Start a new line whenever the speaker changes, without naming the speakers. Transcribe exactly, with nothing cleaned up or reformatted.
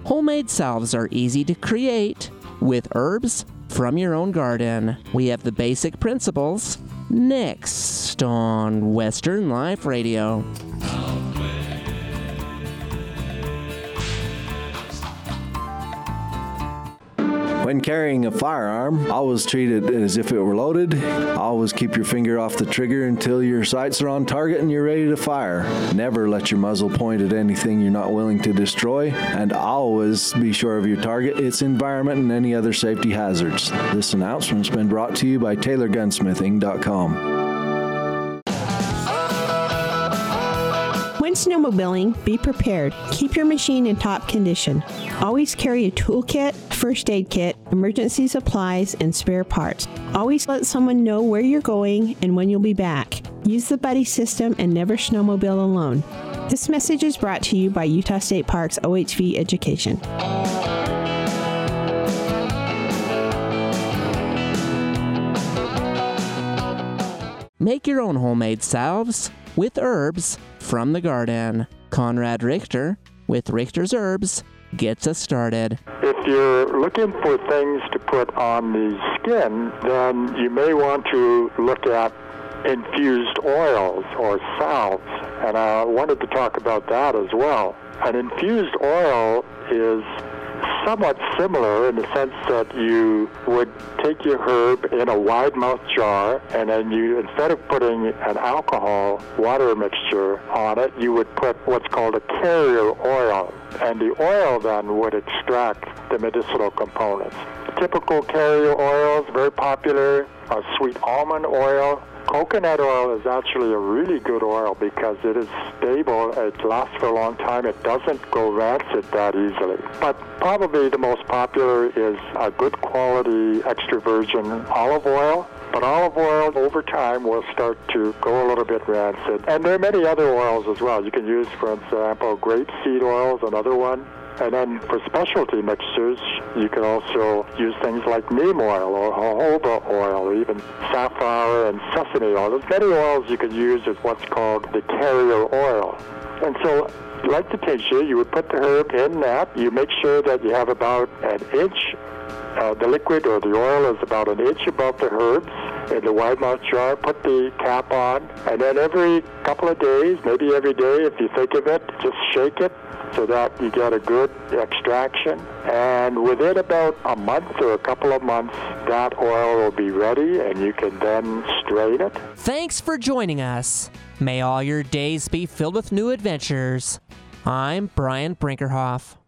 Homemade salves are easy to create with herbs from your own garden. We have the basic principles next on Western Life Radio.
When carrying a firearm, always treat it as if it were loaded. Always keep your finger off the trigger until your sights are on target and you're ready to fire. Never let your muzzle point at anything you're not willing to destroy. And always be sure of your target, its environment, and any other safety hazards. This announcement's been brought to you by Taylor Gunsmithing dot com.
When snowmobiling, be prepared. Keep your machine in top condition. Always carry a toolkit, first aid kit, emergency supplies, and spare parts. Always let someone know where you're going and when you'll be back. Use the buddy system and never snowmobile alone. This message is brought to you by Utah State Parks O H V Education.
Make your own homemade salves with herbs from the garden. Conrad Richter with Richter's Herbs gets us started.
If you're looking for things to put on the skin, then you may want to look at infused oils or salves, and I wanted to talk about that as well. An infused oil is somewhat similar in the sense that you would take your herb in a wide mouth jar, and then you, instead of putting an alcohol water mixture on it, you would put what's called a carrier oil, and the oil then would extract the medicinal components. Typical carrier oils, very popular, are sweet almond oil. Coconut oil is actually a really good oil because it is stable, it lasts for a long time, it doesn't go rancid that easily. But probably the most popular is a good quality extra virgin olive oil. But olive oil over time will start to go a little bit rancid. And there are many other oils as well. You can use, for example, grapeseed oil is another one. And then for specialty mixtures, you can also use things like neem oil or jojoba oil or even safflower and sesame oil. There's many oils you can use as what's called the carrier oil. And so, like the tincture, you would put the herb in that. You make sure that you have about an inch, uh, the liquid or the oil is about an inch above the herbs in the wide mouth jar. Put the cap on, and then every couple of days, maybe every day if you think of it, just shake it so that you get a good extraction. And within about a month or a couple of months, that oil will be ready and you can then strain it.
Thanks for joining us. May all your days be filled with new adventures. I'm Brian Brinkerhoff.